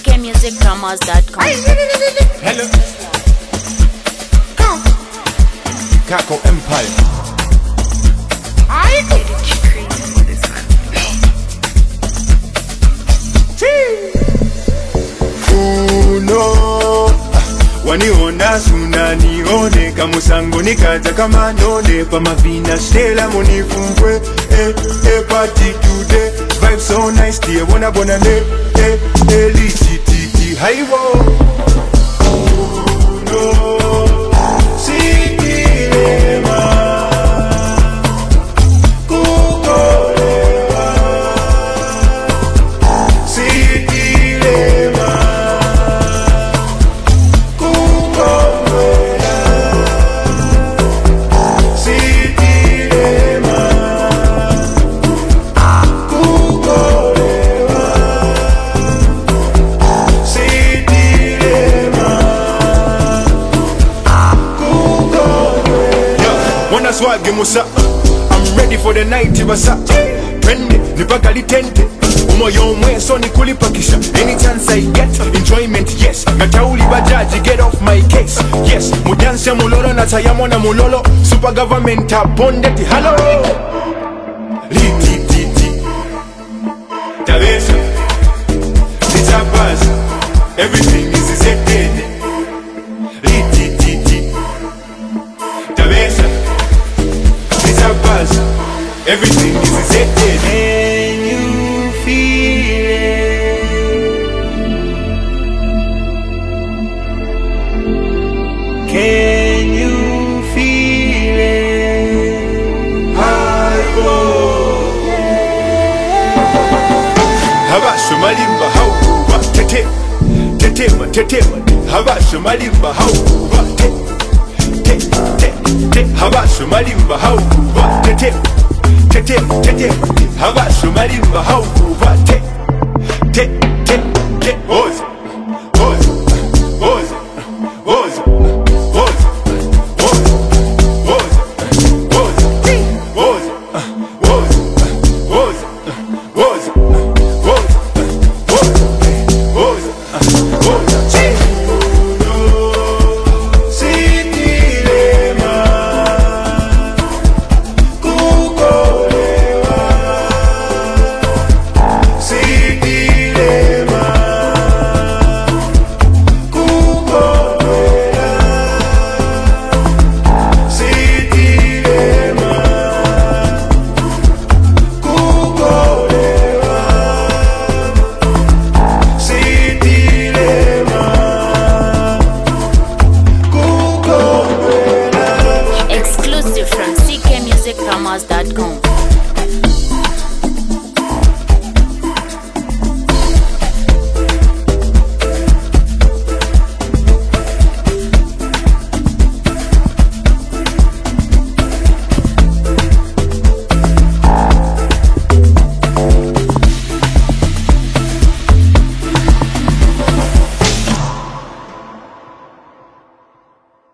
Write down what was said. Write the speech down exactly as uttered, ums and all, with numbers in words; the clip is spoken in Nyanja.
k music promos dot com. Hello. Kako Empire. I did it, you crazy for this one. Oh no. Waniona suna nione kamusango nikaja kama none pa mavina stela munifumbwe eh eh party today vibe so nice dear wanna bona ne eh eh lititi hi wo oh no sikilema kukolewa sikilema swag musa I'm ready for the night ibasa Twende nipaka litente umoyo mweso ni kulipakisha any chance I get enjoyment yes ngatauli bajaji get off my case yes mudansia mulolo na tayamo na mulolo super government abondeti hello litititi tabesa litapaz everything is set litititi tabesa everything is accepted. Can you feel it? Can you feel it? I go. Habasho malimba hauwa tete tetema tetema habasho malimba hauwa tete tete tete habasho malimba hauwa tete tete tete habasho malimba hauwa te te te te ozi